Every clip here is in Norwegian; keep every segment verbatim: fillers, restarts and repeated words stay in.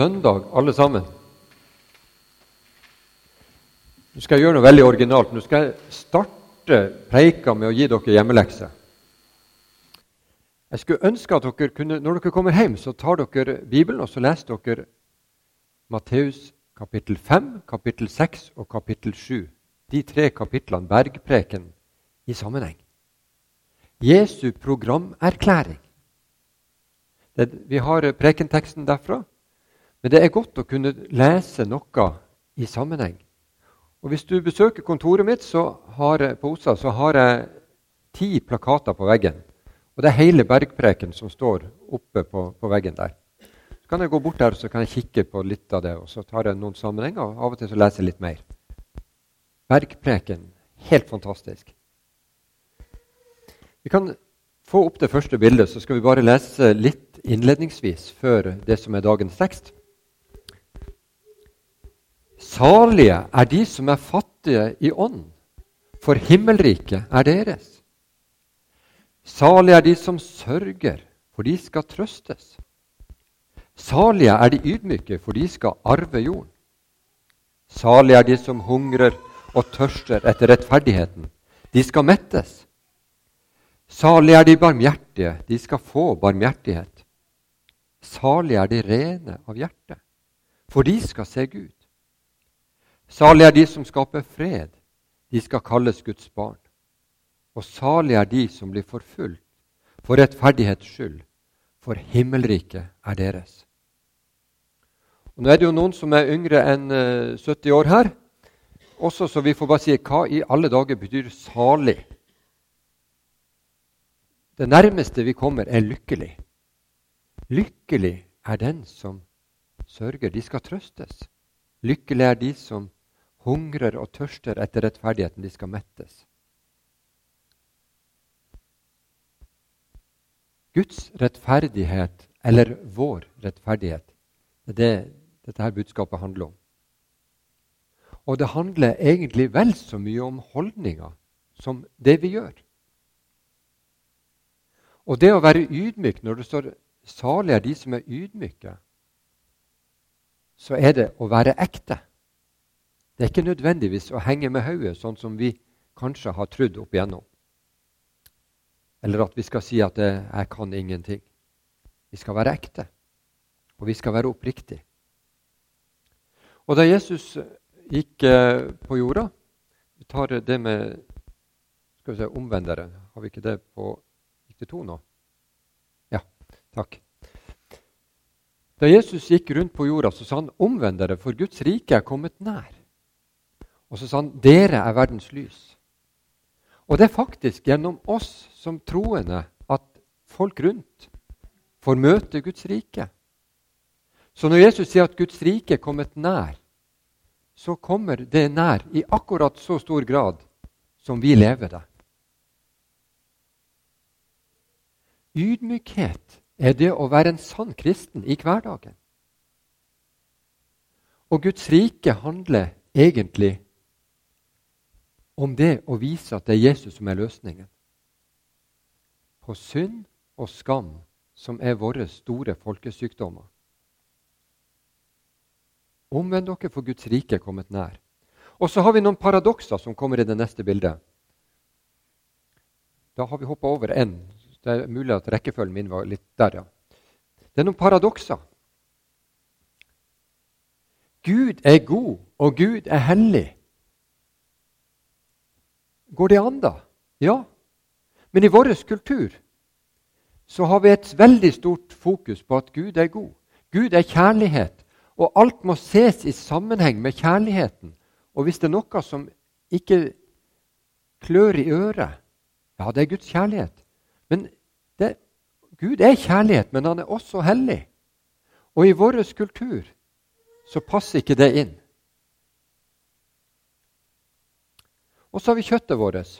Søndag, alle sammen. Nå skal jeg gjøre noe veldig originalt. Nå skal jeg starte preika med å gi dere hjemmelekse. Jeg skulle ønske at dere kunne, når dere kommer hjem, så tar dere Bibelen, og så leser dere Matteus kapittel fem, kapittel seks og kapittel sju. De tre kapitlene bergpreken i sammenheng. Jesu programerklæring. Det, vi har prekenteksten derfra. Men det er godt å kunne lese noe i sammenheng. Og hvis du besøker kontoret mitt så har jeg, på O S A, så har jeg ti plakater på veggen. Og det er hele bergpreken som står oppe på, på veggen der. Så kan jeg gå bort der og så kan jeg kikke på litt av det, og så tar jeg noen sammenhenger, og av og til så leser jeg litt mer. Bergpreken, helt fantastisk. Vi kan få opp det første bildet, så skal vi bare lese litt innledningsvis før det som er dagens tekst. Salige er de som er fattige i ånd, for himmelriket er deres. Salige er de som sørger, for de skal trøstes. Salige er de ydmyke, for de skal arve jorden. Salige er de som hungrer og tørster etter rettferdigheten, de skal mettes. Salige er de barmhjertige, de skal få barmhjertighet. Salige er de rene av hjerte, for de skal se Gud. Salige er de som skaper fred, de skal kalles Guds barn. Og salige er de som blir forfulgt for rettferdighets skyld, for himmelriket er deres. Og nå er det jo noen som er yngre enn sytti år her, også så vi får bare si hva i alle dager betyr salig. Det nærmeste vi kommer er lykkelig. Lykkelig er den som sørger, de skal trøstes. Lykkelig er de som hungrer og tørster etter rettferdigheten, de skal mettes. Guds rettferdighet, eller vår rettferdighet, det er det dette her budskapet handler om. Og det handler egentlig vel så mye om holdninger som det vi gjør. Og det å være ydmyk, når det står salig er de som er ydmyke, så er det å være ekte. Det er ikke nødvendigvis å henge med hodet, sånn som vi kanskje har trodd opp igjennom. Eller at vi skal si at det, jeg kan ingenting. Vi skal være ekte, og vi skal være oppriktig. Og da Jesus gikk på jorda, vi tar det med skal vi se, omvendere. Har vi ikke det på gikk det to nå? Ja, takk. Da Jesus gikk rundt på jorda, så sa han omvendere, for Guds rike er kommet nær. Og så sa han, dere er verdens lys. Og det er faktisk gjennom oss som troende at folk rundt får møte Guds rike. Så når Jesus sier at Guds rike er kommet nær, så kommer det nær i akkurat så stor grad som vi lever det. Ydmykhet er det å være en sann kristen i hverdagen. Og Guds rike handler egentlig om det å vise at det er Jesus som er løsningen. På synd og skam, som er våre store folkesykdommer. Omvend dere, for Guds rike er kommet nær. Og så har vi noen paradokser som kommer i det neste bildet. Da har vi hoppet over en. Det er mulig at rekkefølgen min var litt der, ja. Det er noen paradokser. Gud er god, og Gud er hellig. Går det an da? Ja. Men i vår kultur så har vi et veldig stort fokus på at Gud er god. Gud er kjærlighet, og alt må ses i sammenheng med kjærligheten. Og hvis det er noe som ikke klør i øret, ja, det er Guds kjærlighet. Men det, Gud er kjærlighet, men han er også hellig. Og i vår kultur så passer ikke det inn. Og så har vi kjøttet vårt.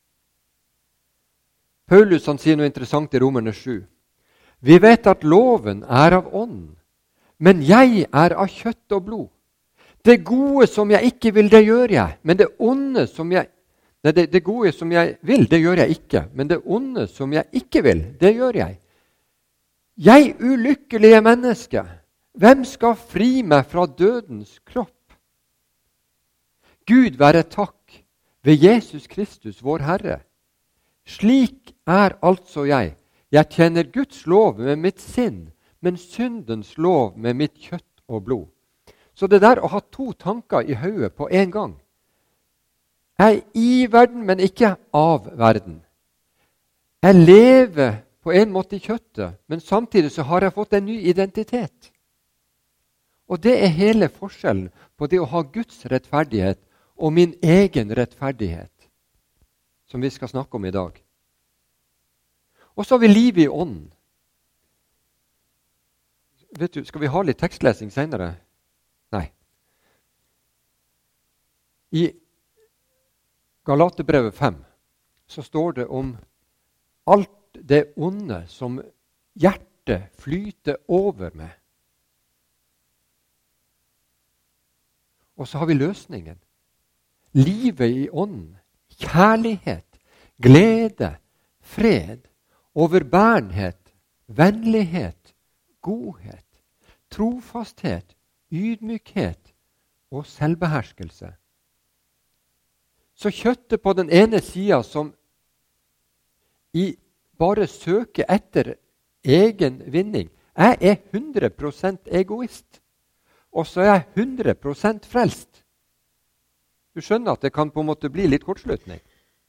Paulus han sier noe interessant i Romerne sju. Vi vet at loven er av ånd, men jeg er av kjøtt og blod. Det gode som jeg ikke vil, det gjør jeg, men det onde som jeg Nei, det, det gode som jeg vil, det gjør jeg ikke, men det onde som jeg ikke vil, det gjør jeg. Jeg ulykkelige menneske, Hvem skal fri meg fra dødens kropp? Gud være takk ved Jesus Kristus, vår Herre. Slik er altså jeg. Jeg tjener Guds lov med mitt sinn, men syndens lov med mitt kjøtt og blod. Så det der å ha to tanker i hodet på en gang. Jeg er i verden, men ikke av verden. Jeg lever på en måte i kjøttet, men samtidig så har jeg fått en ny identitet. Og det er hele forskjellen på det å ha Guds rettferdighet og min egen rettferdighet, som vi skal snakke om i dag. Og så har vi livet i ånden. Vet du, skal vi ha litt tekstlesing senere? Nei. I Galaterbrevet fem så står det om alt det onde som hjertet flyter over med. Og så har vi løsningen. Livet i ånden, kjærlighet, glede, fred, overbærenhet, vennlighet, godhet, trofasthet, ydmykhet og selvbeherskelse. Så kjøttet på den ene siden som i bare søker etter egen vinning. Jeg er hundre prosent egoist, og så er jeg hundre prosent frelst. Du skjønner at det kan på en måte bli litt kortslutning.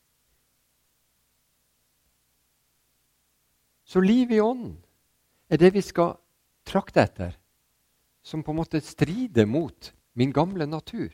Så liv i ånden er det vi skal trakte etter, som på en måte strider mot min gamle natur.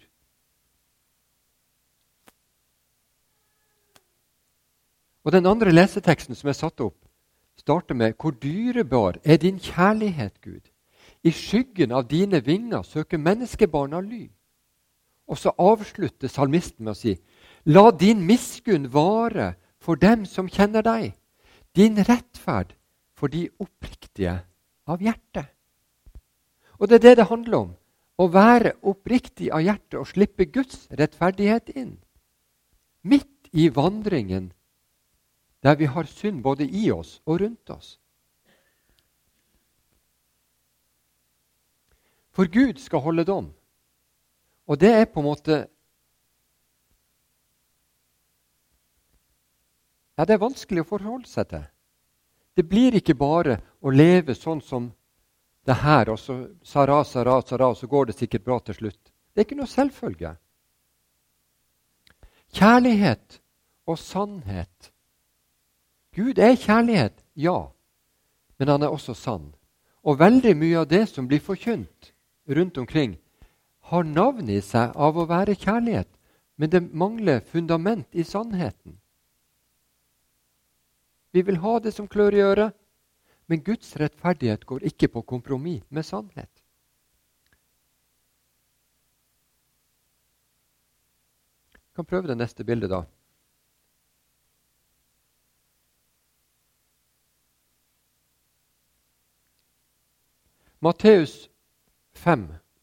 Og den andre leseteksten som er satt opp, starter med «Hvor dyrebar er din kjærlighet, Gud? I skyggen av dine vinger søker menneskebarna ly.» Og så avslutter salmisten med å si «La din miskunn vare for dem som kjenner deg, din rettferd for de oppriktige av hjertet.» Og det er det det handler om, å være oppriktig av hjertet og slippe Guds rettferdighet inn. Midt i vandringen der vi har synd både i oss og rundt oss. For Gud skal holde dom. Og det er på en måte Ja, det er vanskelig å forholde seg til. Det blir ikke bare å leve sånn som det her, og så sara, sara, sara, og så går det sikkert bra til slutt. Det er ikke noe selvfølge. Kjærlighet og sannhet. Gud er kjærlighet, ja, men han er også sann. Og veldig mye av det som blir forkynt rundt omkring, har navn i seg av å være kjærlighet, men det mangler fundament i sannheten. Vi vil ha det som klør i øret, men Guds rettferdighet går ikke på kompromiss med sannhet. Vi kan prøve det neste bildet da. Matteus fem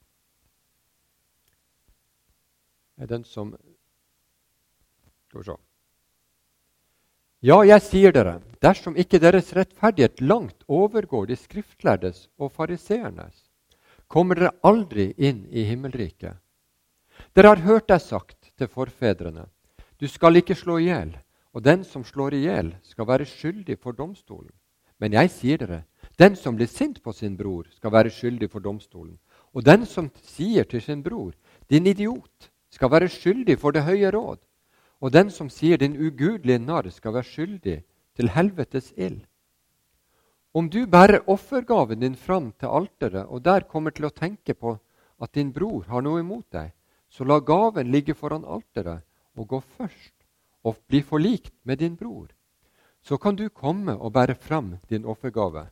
er den som Skal vi se. Ja, jeg sier dere, dersom ikke deres rettferdighet langt overgår de skriftlærdes og fariseernes, kommer dere aldri inn i himmelriket. Dere har hørt det sagt til forfedrene, du skal ikke slå ihjel, og den som slår ihjel skal være skyldig for domstolen. Men jeg sier dere, den som blir sint på sin bror skal være skyldig for domstolen, og den som sier til sin bror, din idiot, skal være skyldig for det høye råd, og den som sier din ugudelige narr skal være skyldig til helvetes ild. Om du bærer offergaven din fram til alteret, og der kommer til å tenke på at din bror har noe imot deg, så la gaven ligge foran alteret og gå først og bli forlikt med din bror. Så kan du komme og bære fram din offergave.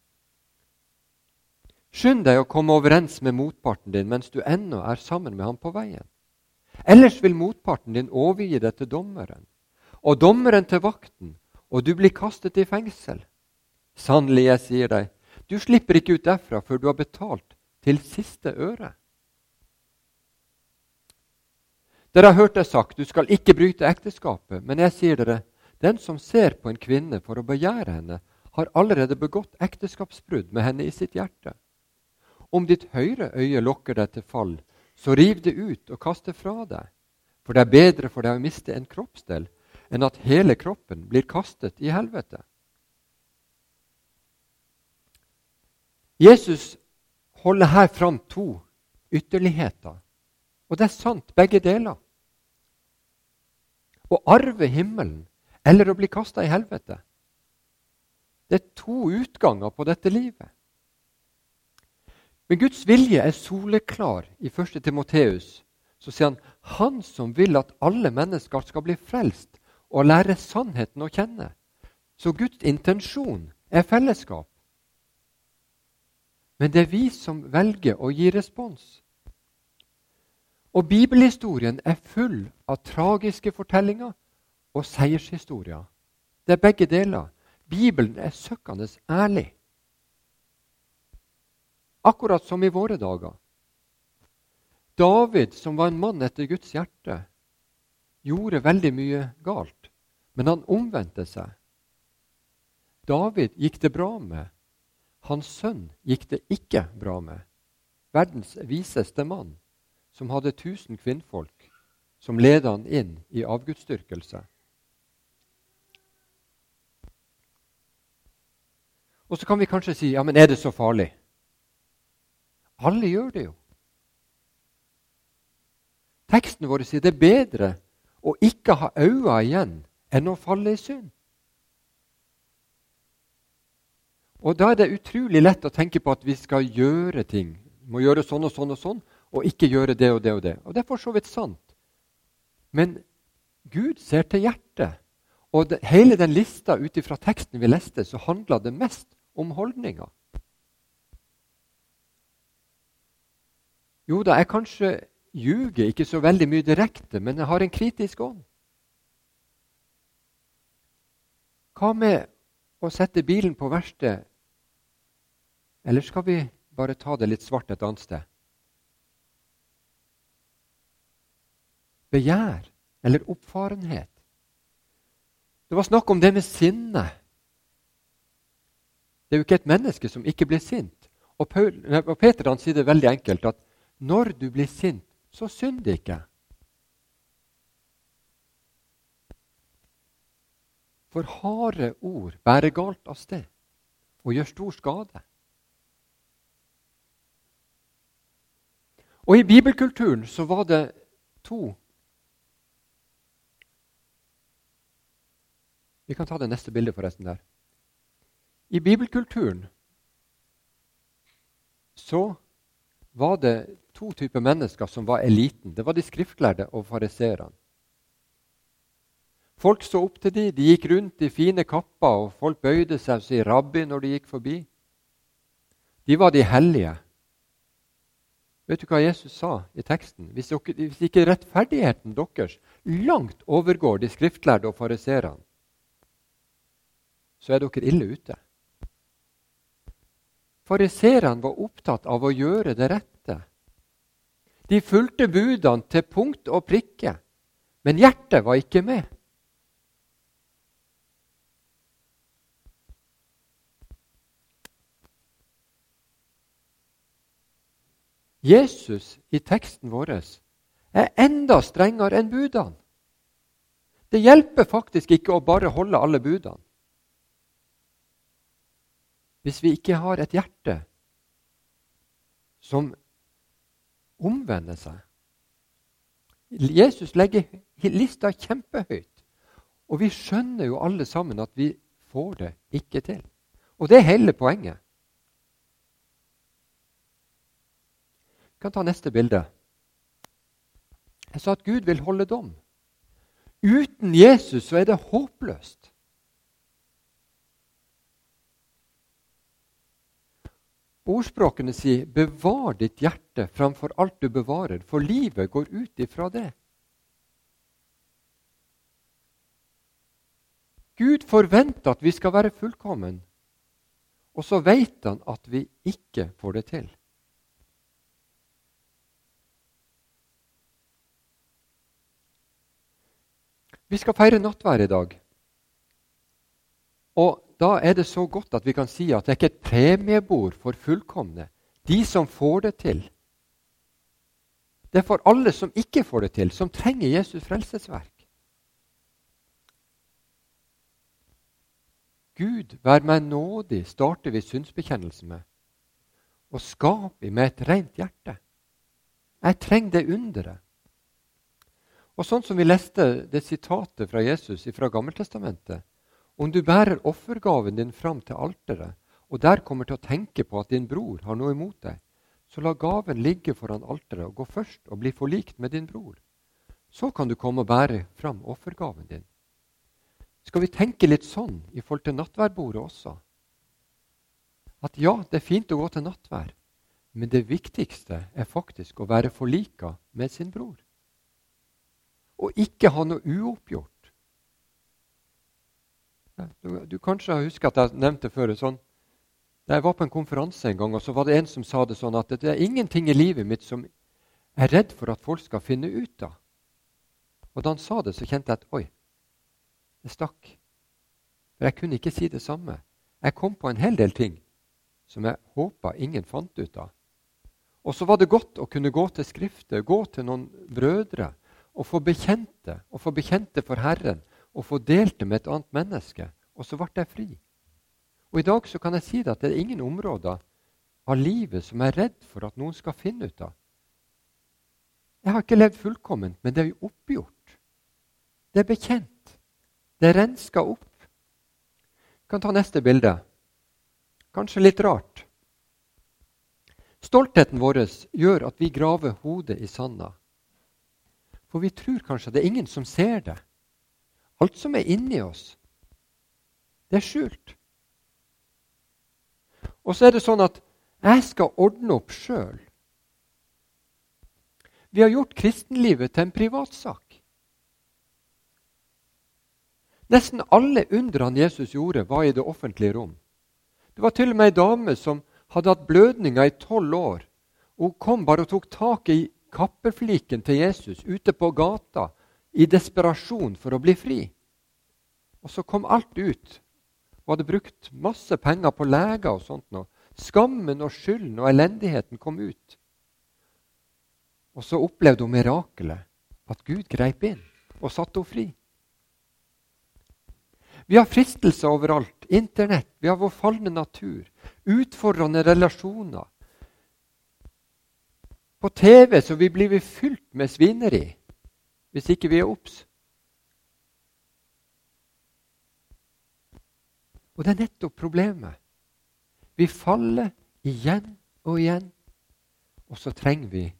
Skynd deg å komme overens med motparten din mens du ennå er sammen med ham på veien. Ellers vil motparten din overgi deg til dommeren, og dommeren til vakten, og du blir kastet i fengsel. Sannelig, jeg sier deg, du slipper ikke ut derfra før du har betalt til siste øre. Dere har hørt det sagt, du skal ikke bryte ekteskapet, men jeg sier dere, den som ser på en kvinne for å begjære henne, har allerede begått ekteskapsbrudd med henne i sitt hjerte. Om ditt høyre øye lokker deg til fall, så riv det ut og kast det fra deg. For det er bedre for deg å miste en kroppsdel enn at hele kroppen blir kastet i helvete. Jesus holder her fram to ytterligheter, og det er sant begge deler. Å arve himmelen eller å bli kastet i helvete. Det er to utganger på dette livet. Men Guds vilje er soleklar. I første Timoteus så sier han, han som vil at alle mennesker skal bli frelst og lære sannheten å kjenne. Så Guds intensjon er fellesskap. Men det er vi som velger å gi respons. Og bibelhistorien er full av tragiske fortellinger og seiershistorier. Det er begge deler. Bibelen er søkkende ærlig. Akkurat som i våre dager. David, som var en mann etter Guds hjerte, gjorde veldig mye galt, men han omvendte seg. David gikk det bra med. Hans sønn gikk det ikke bra med. Verdens viseste mann, som hadde tusen kvinnfolk, som ledet han inn i avgudsdyrkelse. Og så kan vi kanskje si, ja, men er det så farlig? Alle gjør det jo. Teksten vår sier det er bedre å ikke ha øynene igjen enn å falle i synd. Og da er det utrolig lett å tenke på at vi skal gjøre ting. Vi må gjøre sånn og sånn og sånn, og ikke gjøre det og det og det. Og det er for så vidt sant. Men Gud ser til hjertet. Og det, hele den lista ut ifra teksten vi leste, så handler det mest om holdninger. Jo da, jeg kanskje ljuger ikke så veldig mye direkte, men jeg har en kritisk ånd. Hva med å sette bilen på verksted? Eller skal vi bare ta det litt svart et annet sted? Begjær eller oppfarenhet. Det var snakk om det med sinne. Det er jo ikke et menneske som ikke blir sint. Og, Paul, og Peter han sier det veldig enkelt, at når du blir sint, så synd ikke. For harde ord bærer galt av sted og gjør stor skade. Og i bibelkulturen så var det to. Vi kan ta det neste bildet forresten der. I bibelkulturen så var det to typer mennesker som var eliten. Det var de skriftlærde og fariserene. Folk så opp til de, de gikk rundt i fine kapper, og folk bøyde seg og sa rabbi når de gikk forbi. De var de hellige. Vet du hva Jesus sa i teksten? Hvis, dere, hvis ikke rettferdigheten deres langt overgår de skriftlærde og fariserene, så er dere ille ute. Fariserene var opptatt av å gjøre det rette. De fulgte budene til punkt og prikke, men hjertet var ikke med. Jesus i teksten vår er enda strengere enn budene. Det hjelper faktisk ikke å bare holde alle budene. Hvis vi ikke har et hjerte som omvender seg. Jesus legger lista kjempehøyt, og vi skjønner jo alle sammen at vi får det ikke til. Og det er hele poenget. Vi kan ta neste bilde. Jeg sa at Gud vil holde dom. Uten Jesus så er det håpløst. Ordspråkene sier, bevar ditt hjerte framfor alt du bevarer, for livet går ut ifra det. Gud forventer at vi skal være fullkommen, og så vet han at vi ikke får det til. Vi skal feire nattvær i dag. Og da er det så godt at vi kan si at det er ikke et premiebord for fullkomne. de som får det til. Det er for alle som ikke får det til, som trenger Jesus frelsesverk. Gud, vær meg nådig, starter vi syndsbekjennelsen med. Og skap i meg et rent hjerte. Jeg trenger det underet. Og sånn som vi leste det sitatet fra Jesus fra Gammeltestamentet, om du bærer offergaven din fram til alteret, og der kommer til å tenke på at din bror har noe imot deg, så la gaven ligge foran alteret og gå først og bli forlikt med din bror. Så kan du komme og bære fram offergaven din. Skal vi tenke litt sånn i forhold til nattværbordet også? At ja, det er fint å gå til nattvær, men det viktigste er faktisk å være forlika med sin bror. Og ikke ha noe uoppgjort. Du, du kanskje har husket at jeg nevnte før sånn, da jeg var på en konferanse en gang, og så var det en som sa det sånn at det er ingenting i livet mitt som jeg er redd for at folk skal finne ut av. Og da han sa det, så kjente jeg at oi, det stakk. For jeg kunne ikke si det samme. Jeg kom på en hel del ting som jeg håpet ingen fant ut av. Og så var det godt å kunne gå til skriftet, gå til noen brødre, og få bekjente, og få bekjente for Herren, og få delt det med et annet menneske. Og så ble jeg fri. Og i dag så kan jeg si det at det er ingen områder av livet som jeg er redd for at noen skal finne ut av. Jeg har ikke levd fullkomment, men det er jo oppgjort. Det er bekjent. Det er renska opp. Jeg kan ta neste bilde. Kanskje litt rart. Stoltheten vår gjør at vi graver hodet i sanda. For vi tror kanskje at det er ingen som ser det. Alt som er inni oss, det er skjult. Og så er det sånn at jeg skal ordne opp selv. Vi har gjort kristenlivet til en privatsak. Nesten alle undrene Jesus gjorde var i det offentlige rom. Det var til og med en dame som hadde hatt blødninger i tolv år. Hun kom bare og tok tak i kappefliken til Jesus ute på gata i desperasjon for å bli fri. Og så kom alt ut. Hun hadde brukt masse penger på leger og sånt nå. Skammen og skylden og elendigheten kom ut. Og så opplevde hun mirakelet, at Gud greip inn og satte henne fri. Vi har fristelser overalt, internett, vi har vår falne natur, utfordrende relasjoner. På T V så vi blir vi fylt med svineri, hvis ikke vi er obs. Og det er nettopp problemet. Vi faller igjen og igjen, og så trenger vi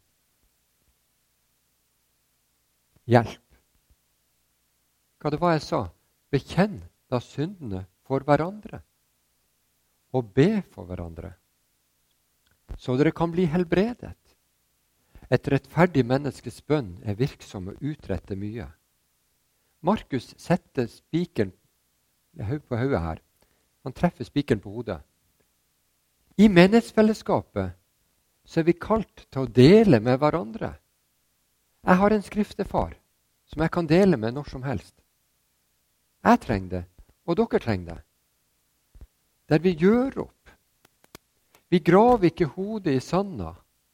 hjelp. Hva det var jeg sa? Bekjenn da syndene for hverandre, og be for hverandre, så dere kan bli helbredet. Et rettferdig menneskes bønn er virksom og utretter mye. Markus setter spikeren på hodet her. Han treffer spikeren på hodet. I menighetsfellesskapet så er vi kalt til å dele med hverandre. Jeg har en skriftefar som jeg kan dele med når som helst. Jeg trenger det, og dere trenger det. Der vi gjør opp. Vi graver ikke hodet i sanda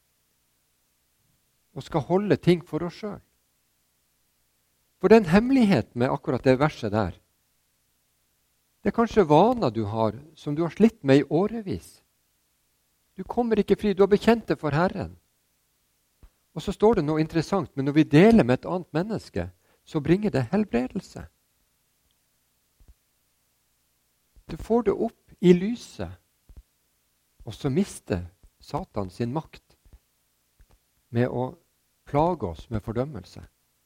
og skal holde ting for oss selv. For det er en hemmelighet med akkurat det verset der. Det er kanskje vaner du har, som du har slitt med i årevis. Du kommer ikke fri, du har bekjent det for Herren. Og så står det noe interessant, men når vi deler med et annet menneske, så bringer det helbredelse. Du får det opp i lyset, og så mister Satan sin makt med å plage oss med fordømmelse.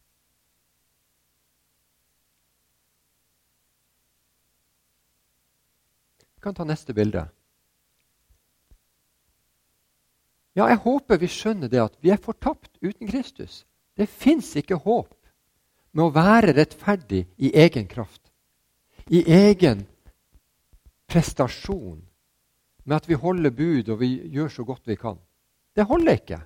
Vi kan ta neste bilde. Ja, jeg håper vi skjønner det at vi er fortapt uten Kristus. Det fins ikke håp med å være rettferdig i egen kraft, i egen prestasjon, med at vi holder bud og vi gjør så godt vi kan. Det holder ikke.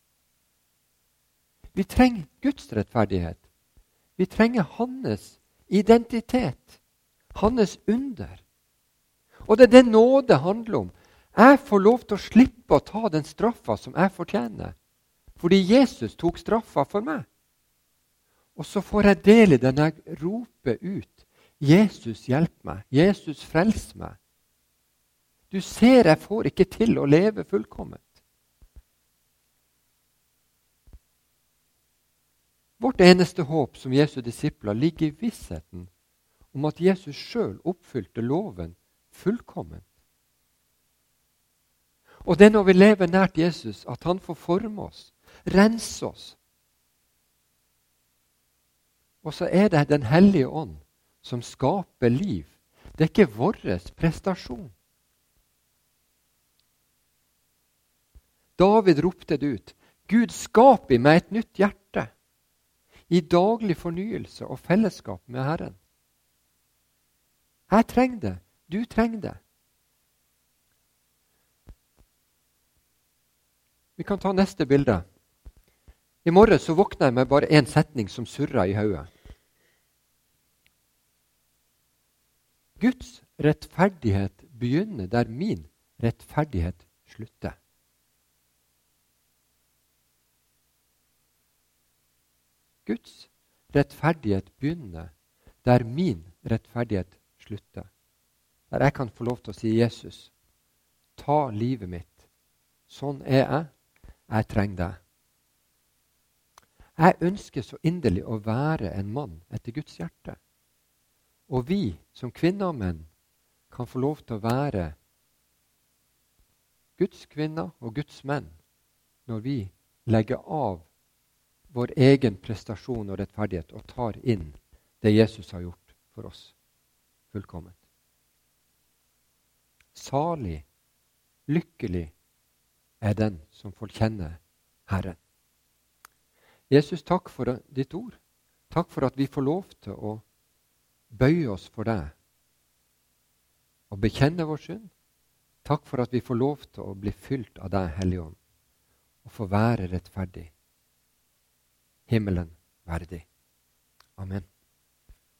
Vi trenger Guds rettferdighet. Vi trenger hans identitet, hans under. Og det er det nåde handler om. Jeg får lov til å slippe å ta den straffa som jeg fortjener, fordi Jesus tok straffa for meg. Og så får jeg del i den jeg roper ut. Jesus, hjelp meg. Jesus, frels meg. Du ser, jeg får ikke til å leve fullkomment. Vårt eneste håp som Jesu disipler ligger i vissheten om at Jesus selv oppfylte loven fullkomment. Og det er når vi lever nært Jesus at han får forme oss, rense oss. Og så er det Den hellige ånd som skaper liv. Det er ikke vår prestasjon. David ropte det ut. Gud, skap i meg et nytt hjerte, i daglig fornyelse og fellesskap med Herren. Jeg trenger det. Du trenger det. Vi kan ta neste bilde. I morgen så våkner jeg med bare en setning som surrer i hodet. Guds rettferdighet begynner der min rettferdighet slutter. Guds rettferdighet begynner der min rettferdighet slutter. Der jeg kan få lov til å si, Jesus, ta livet mitt. Sånn er jeg. Jeg trenger deg. Jeg ønsker så inderlig å være en mann etter Guds hjerte. Og vi som kvinner og menn kan få lov til å være Guds kvinner og Guds menn når vi legger av vår egen prestasjon og rettferdighet og tar inn det Jesus har gjort for oss fullkomment. Salig, lykkelig er den som får kjenne Herren. Jesus, takk for ditt ord. Takk for at vi får lov til å bøye oss for deg og bekjenne vår synd. Takk for at vi får lov til å bli fylt av deg, Hellige Ånd, og få være rettferdig. Himmelen verdig. Amen.